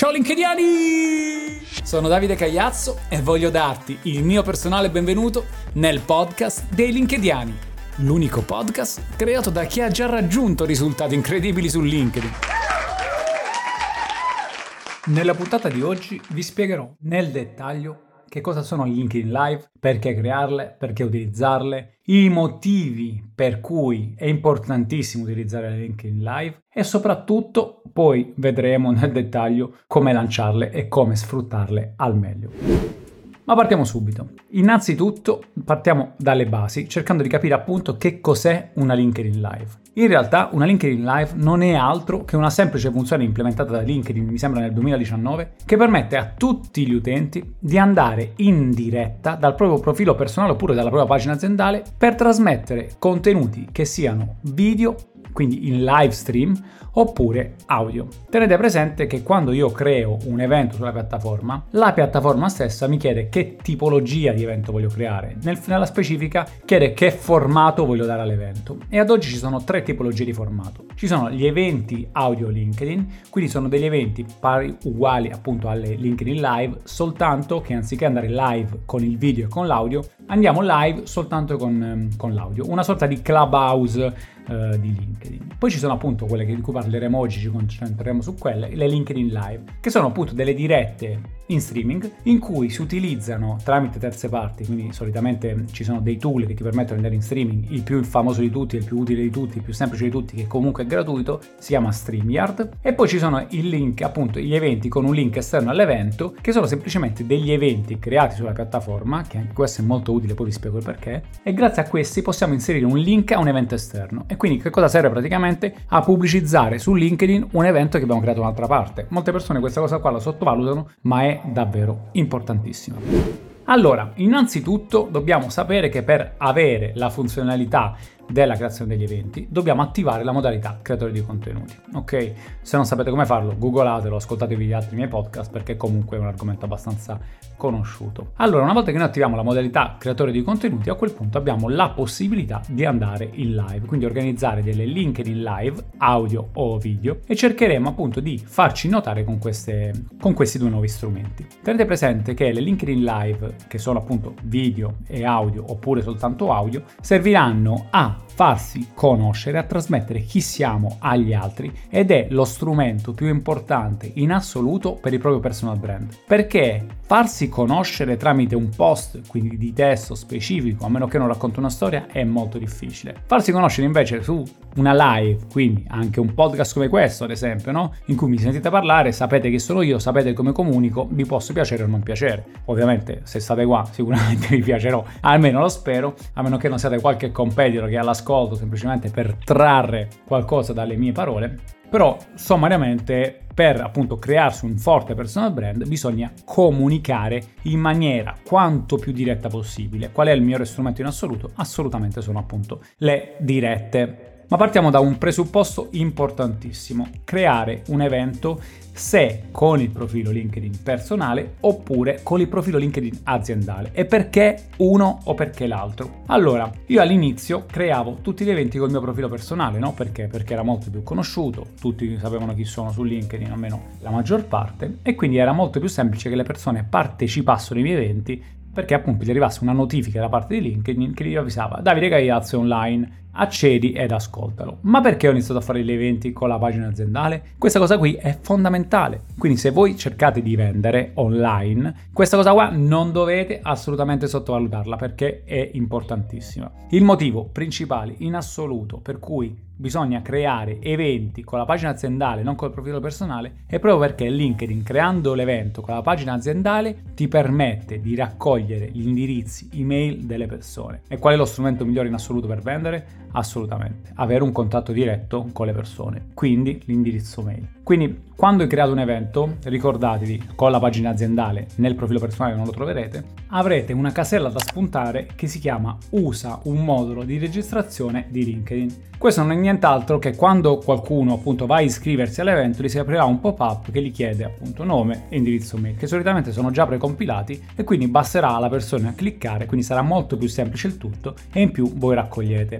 Ciao LinkedIani! Sono Davide Cagliazzo e voglio darti il mio personale benvenuto nel podcast dei LinkedIani, l'unico podcast creato da chi ha già raggiunto risultati incredibili su LinkedIn. Nella puntata di oggi vi spiegherò nel dettaglio che cosa sono le LinkedIn Live, perché crearle, perché utilizzarle, i motivi per cui è importantissimo utilizzare le LinkedIn Live e soprattutto poi vedremo nel dettaglio come lanciarle e come sfruttarle al meglio. Ma partiamo subito. Innanzitutto partiamo dalle basi, cercando di capire appunto che cos'è una LinkedIn Live. In realtà una LinkedIn Live non è altro che una semplice funzione implementata da LinkedIn, mi sembra nel 2019, che permette a tutti gli utenti di andare in diretta dal proprio profilo personale oppure dalla propria pagina aziendale per trasmettere contenuti che siano video, quindi in live stream, oppure audio. Tenete presente che quando io creo un evento sulla piattaforma, la piattaforma stessa mi chiede che tipologia di evento voglio creare. Nella specifica chiede che formato voglio dare all'evento. E ad oggi ci sono tre tipologie di formato. Ci sono gli eventi audio LinkedIn, quindi sono degli eventi pari uguali appunto alle LinkedIn Live, soltanto che anziché andare live con il video e con l'audio, andiamo live soltanto con l'audio. Una sorta di clubhouse di LinkedIn. Poi ci sono appunto quelle di cui parleremo oggi, ci concentreremo su quelle, le LinkedIn Live, che sono appunto delle dirette in streaming in cui si utilizzano tramite terze parti, quindi solitamente ci sono dei tool che ti permettono di andare in streaming. Il più famoso di tutti, il più utile di tutti, il più semplice di tutti, che comunque è gratuito, si chiama StreamYard. E poi ci sono il link, appunto gli eventi con un link esterno all'evento, che sono semplicemente degli eventi creati sulla piattaforma, che anche questo è molto utile, poi vi spiego il perché, e grazie a questi possiamo inserire un link a un evento esterno. E quindi che cosa serve praticamente? A pubblicizzare su LinkedIn un evento che abbiamo creato da un'altra parte. Molte persone questa cosa qua la sottovalutano, ma è davvero importantissima. Allora, innanzitutto dobbiamo sapere che per avere la funzionalità della creazione degli eventi dobbiamo attivare la modalità creatore di contenuti, ok? Se non sapete come farlo, googlatelo, ascoltatevi gli altri miei podcast perché comunque è un argomento abbastanza conosciuto. Allora, una volta che noi attiviamo la modalità creatore di contenuti, a quel punto abbiamo la possibilità di andare in live, quindi organizzare delle LinkedIn Live, audio o video, e cercheremo appunto di farci notare con questi due nuovi strumenti. Tenete presente che le LinkedIn Live, che sono appunto video e audio oppure soltanto audio, serviranno a farsi conoscere, a trasmettere chi siamo agli altri, ed è lo strumento più importante in assoluto per il proprio personal brand, perché farsi conoscere tramite un post, quindi di testo specifico, a meno che non racconti una storia, è molto difficile. Farsi conoscere invece su una live, quindi anche un podcast come questo ad esempio, no? In cui mi sentite parlare, sapete che sono io, sapete come comunico, vi posso piacere o non piacere. Ovviamente se state qua sicuramente vi piacerò, almeno lo spero, a meno che non siate qualche competitor che all'ascolto semplicemente per trarre qualcosa dalle mie parole. Però sommariamente, per appunto crearsi un forte personal brand bisogna comunicare in maniera quanto più diretta possibile. Qual è il migliore strumento in assoluto? Assolutamente sono appunto le dirette. Ma partiamo da un presupposto importantissimo: creare un evento se con il profilo LinkedIn personale oppure con il profilo LinkedIn aziendale. E perché uno o perché l'altro? Allora, io all'inizio creavo tutti gli eventi col mio profilo personale, no? Perché? Perché era molto più conosciuto, tutti sapevano chi sono su LinkedIn, almeno la maggior parte, e quindi era molto più semplice che le persone partecipassero ai miei eventi, perché appunto gli arrivasse una notifica da parte di LinkedIn che gli avvisava: Davide Cagliazzo è online, accedi ed ascoltalo. Ma perché ho iniziato a fare gli eventi con la pagina aziendale? Questa cosa qui è fondamentale. Quindi se voi cercate di vendere online, questa cosa qua non dovete assolutamente sottovalutarla, perché è importantissima. Il motivo principale in assoluto per cui bisogna creare eventi con la pagina aziendale, non col profilo personale, è proprio perché LinkedIn, creando l'evento con la pagina aziendale, ti permette di raccogliere gli indirizzi email delle persone. E qual è lo strumento migliore in assoluto per vendere? Assolutamente avere un contatto diretto con le persone, quindi l'indirizzo mail. Quindi quando hai creato un evento, ricordatevi, con la pagina aziendale nel profilo personale non lo troverete, avrete una casella da spuntare che si chiama usa un modulo di registrazione di LinkedIn. Questo non è nient'altro che quando qualcuno appunto va a iscriversi all'evento, gli si aprirà un pop-up che gli chiede appunto nome e indirizzo mail, che solitamente sono già precompilati, e quindi basterà alla persona cliccare, quindi sarà molto più semplice il tutto, e in più voi raccogliete il vostro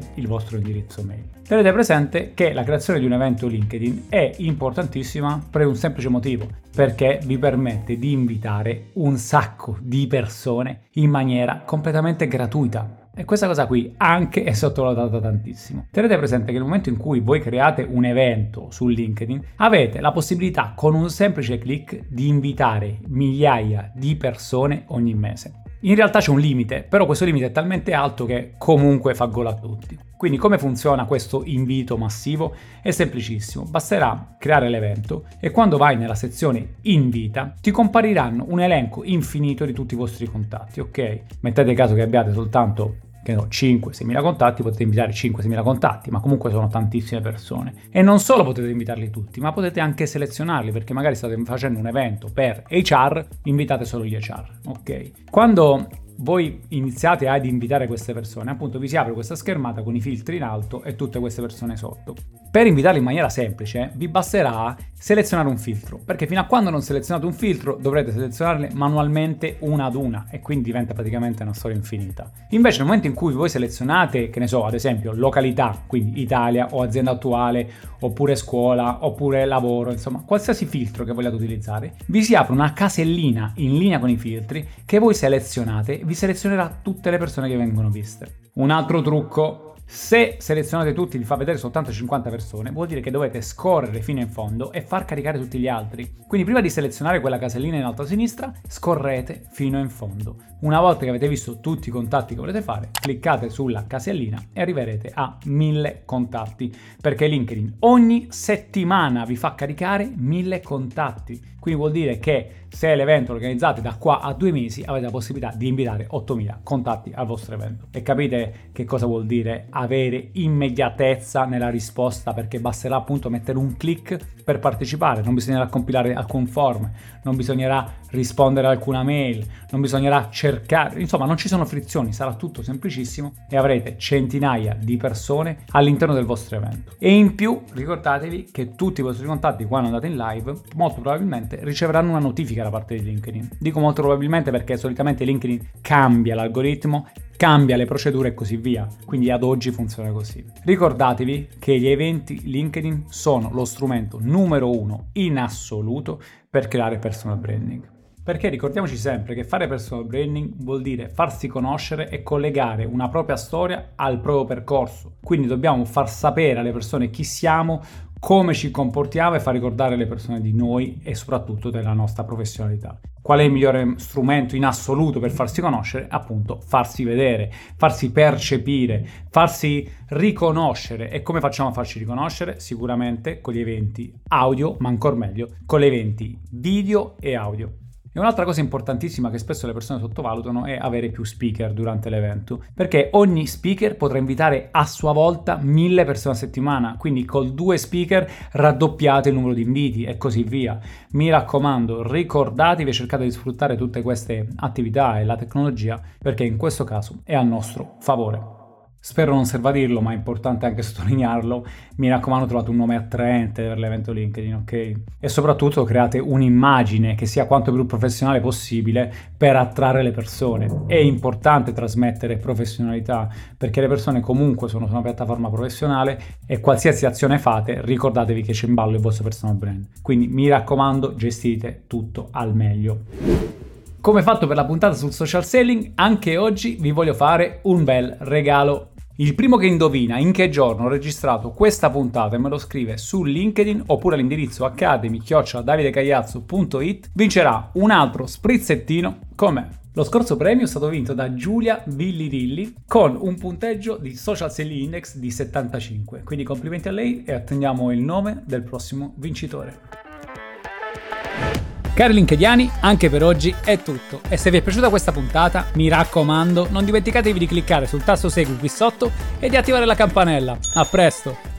vostro indirizzo mail. Tenete presente che la creazione di un evento LinkedIn è importantissima per un semplice motivo, perché vi permette di invitare un sacco di persone in maniera completamente gratuita. E questa cosa qui anche è sottovalutata tantissimo. Tenete presente che nel momento in cui voi create un evento su LinkedIn, avete la possibilità con un semplice click di invitare migliaia di persone ogni mese. In realtà c'è un limite, però questo limite è talmente alto che comunque fa gola a tutti. Quindi come funziona questo invito massivo? È semplicissimo, basterà creare l'evento e quando vai nella sezione invita ti compariranno un elenco infinito di tutti i vostri contatti, ok? Mettete caso che abbiate soltanto 5-6 mila contatti, potete invitare 5-6 mila contatti, ma comunque sono tantissime persone. E non solo potete invitarli tutti, ma potete anche selezionarli, perché magari state facendo un evento per HR, invitate solo gli HR, ok? Quando voi iniziate ad invitare queste persone, appunto vi si apre questa schermata con i filtri in alto e tutte queste persone sotto. Per invitarli in maniera semplice vi basterà selezionare un filtro, perché fino a quando non selezionate un filtro dovrete selezionarle manualmente una ad una e quindi diventa praticamente una storia infinita. Invece nel momento in cui voi selezionate, che ne so, ad esempio località, quindi Italia o azienda attuale, oppure scuola, oppure lavoro, insomma qualsiasi filtro che vogliate utilizzare, vi si apre una casellina in linea con i filtri che voi selezionate e vi selezionerà tutte le persone che vengono viste. Un altro trucco: se selezionate tutti vi fa vedere soltanto 50 persone, vuol dire che dovete scorrere fino in fondo e far caricare tutti gli altri. Quindi prima di selezionare quella casellina in alto a sinistra, scorrete fino in fondo. Una volta che avete visto tutti i contatti che volete fare, cliccate sulla casellina e arriverete a 1000 contatti, perché LinkedIn ogni settimana vi fa caricare 1000 contatti. Quindi vuol dire che se l'evento lo organizzate da qua a 2 mesi avete la possibilità di invitare 8000 contatti al vostro evento. E capite che cosa vuol dire avere immediatezza nella risposta, perché basterà appunto mettere un click per partecipare, non bisognerà compilare alcun form, non bisognerà rispondere a alcuna mail, non bisognerà cercare, insomma non ci sono frizioni, sarà tutto semplicissimo e avrete centinaia di persone all'interno del vostro evento. E in più ricordatevi che tutti i vostri contatti quando andate in live molto probabilmente riceveranno una notifica da parte di LinkedIn. Dico molto probabilmente perché solitamente LinkedIn cambia l'algoritmo, cambia le procedure e così via, quindi ad oggi funziona così. Ricordatevi che gli eventi LinkedIn sono lo strumento numero 1 in assoluto per creare personal branding. Perché ricordiamoci sempre che fare personal branding vuol dire farsi conoscere e collegare una propria storia al proprio percorso. Quindi dobbiamo far sapere alle persone chi siamo, come ci comportiamo e far ricordare le persone di noi e soprattutto della nostra professionalità. Qual è il migliore strumento in assoluto per farsi conoscere? Appunto, farsi vedere, farsi percepire, farsi riconoscere. E come facciamo a farci riconoscere? Sicuramente con gli eventi audio, ma ancor meglio con gli eventi video e audio. E un'altra cosa importantissima che spesso le persone sottovalutano è avere più speaker durante l'evento, perché ogni speaker potrà invitare a sua volta 1000 persone a settimana, quindi col 2 speaker raddoppiate il numero di inviti e così via. Mi raccomando, ricordatevi e cercate di sfruttare tutte queste attività e la tecnologia, perché in questo caso è a nostro favore. Spero non serva a dirlo, ma è importante anche sottolinearlo. Mi raccomando, trovate un nome attraente per l'evento LinkedIn, ok? E soprattutto create un'immagine che sia quanto più professionale possibile per attrarre le persone. È importante trasmettere professionalità, perché le persone comunque sono su una piattaforma professionale e qualsiasi azione fate, ricordatevi che c'è in ballo il vostro personal brand. Quindi mi raccomando, gestite tutto al meglio. Come fatto per la puntata sul social selling, anche oggi vi voglio fare un bel regalo. Il primo che indovina in che giorno ho registrato questa puntata e me lo scrive su LinkedIn oppure all'indirizzo academy@davidecagliazzo.it vincerà un altro sprizzettino con me. Lo scorso premio è stato vinto da Giulia Villirilli con un punteggio di Social Selling Index di 75. Quindi complimenti a lei e attendiamo il nome del prossimo vincitore. Cari linkediani, anche per oggi è tutto e se vi è piaciuta questa puntata, mi raccomando, non dimenticatevi di cliccare sul tasto segui qui sotto e di attivare la campanella. A presto!